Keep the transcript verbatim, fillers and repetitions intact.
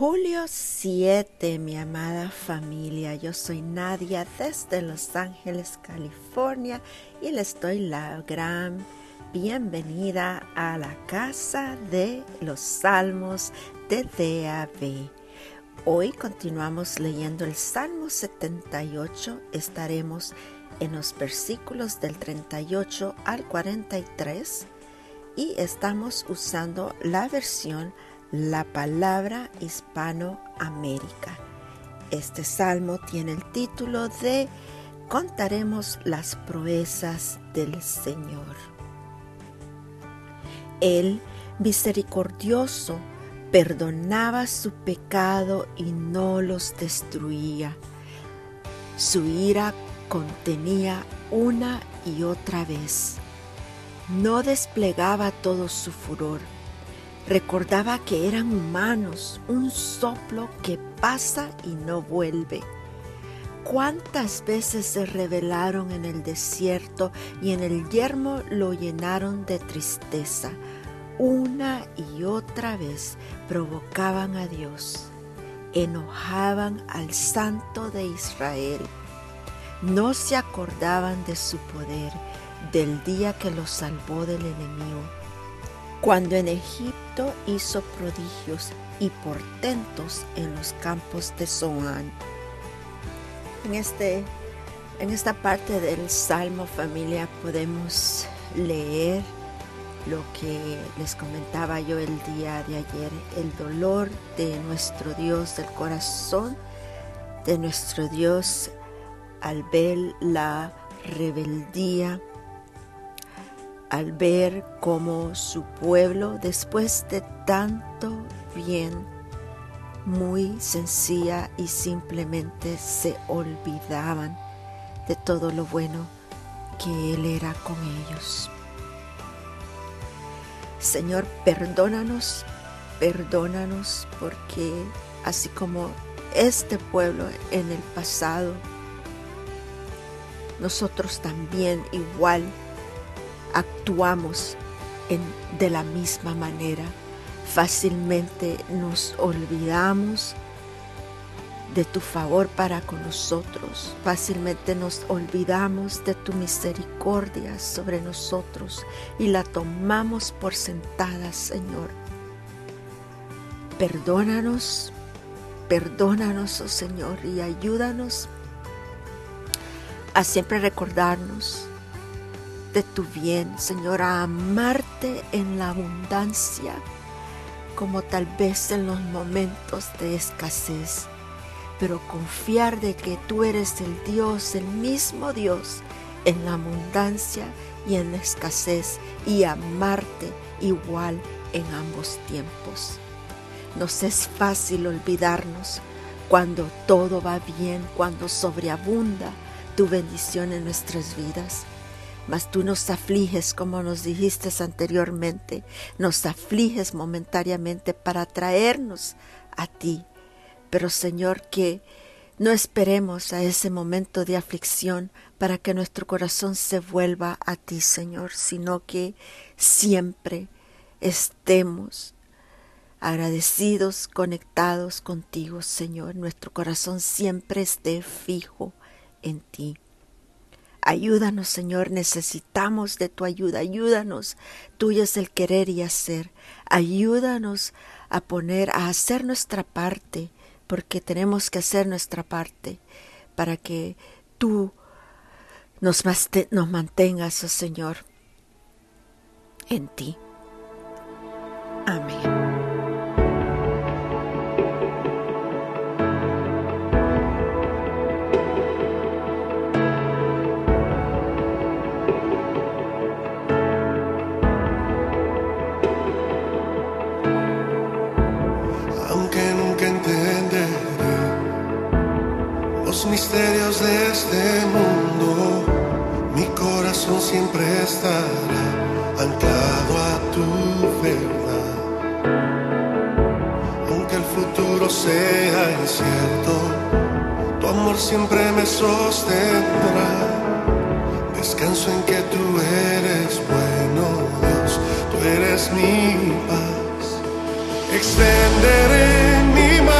Julio siete, mi amada familia, yo soy Nadia desde Los Ángeles, California, y les doy la gran bienvenida a la casa de los Salmos de D A B. Hoy continuamos leyendo el Salmo setenta y ocho, estaremos en los versículos del treinta y ocho al cuarenta y tres y estamos usando la versión La Palabra Hispanoamérica. Este salmo tiene el título de Contaremos las proezas del Señor. Él, misericordioso, perdonaba su pecado y no los destruía. Su ira contenía una y otra vez. No desplegaba todo su furor. Recordaba que eran humanos, un soplo que pasa y no vuelve. ¿Cuántas veces se rebelaron en el desierto y en el yermo lo llenaron de tristeza? Una y otra vez provocaban a Dios, enojaban al Santo de Israel. No se acordaban de su poder, del día que los salvó del enemigo. Cuando en Egipto hizo prodigios y portentos en los campos de Zoán. En, este, en esta parte del Salmo, familia, podemos leer lo que les comentaba yo el día de ayer, el dolor de nuestro Dios, del corazón de nuestro Dios al ver la rebeldía, al ver cómo su pueblo, después de tanto bien, muy sencilla y simplemente se olvidaban de todo lo bueno que Él era con ellos. Señor, perdónanos, perdónanos, porque así como este pueblo en el pasado, nosotros también igual actuamos en, de la misma manera. Fácilmente nos olvidamos de tu favor para con nosotros. Fácilmente nos olvidamos de tu misericordia sobre nosotros y la tomamos por sentada, Señor. Perdónanos, perdónanos, oh Señor, y ayúdanos a siempre recordarnos de tu bien, Señor, a amarte en la abundancia, como tal vez en los momentos de escasez, pero confiar de que tú eres el Dios, el mismo Dios, en la abundancia y en la escasez, y amarte igual en ambos tiempos. Nos es fácil olvidarnos cuando todo va bien, cuando sobreabunda tu bendición en nuestras vidas. Mas tú nos afliges, como nos dijiste anteriormente, nos afliges momentáneamente para traernos a ti. Pero Señor, que no esperemos a ese momento de aflicción para que nuestro corazón se vuelva a ti, Señor, sino que siempre estemos agradecidos, conectados contigo, Señor. Nuestro corazón siempre esté fijo en ti. Ayúdanos, Señor, necesitamos de tu ayuda, ayúdanos, tuyo es el querer y hacer, ayúdanos a poner, a hacer nuestra parte, porque tenemos que hacer nuestra parte, para que tú nos, nos mantengas, oh Señor, en ti. Amén. Los misterios de este mundo, mi corazón siempre estará anclado a tu verdad. Aunque el futuro sea incierto, tu amor siempre me sostendrá. Descanso en que tú eres bueno, Dios, tú eres mi paz. Extenderé mi mano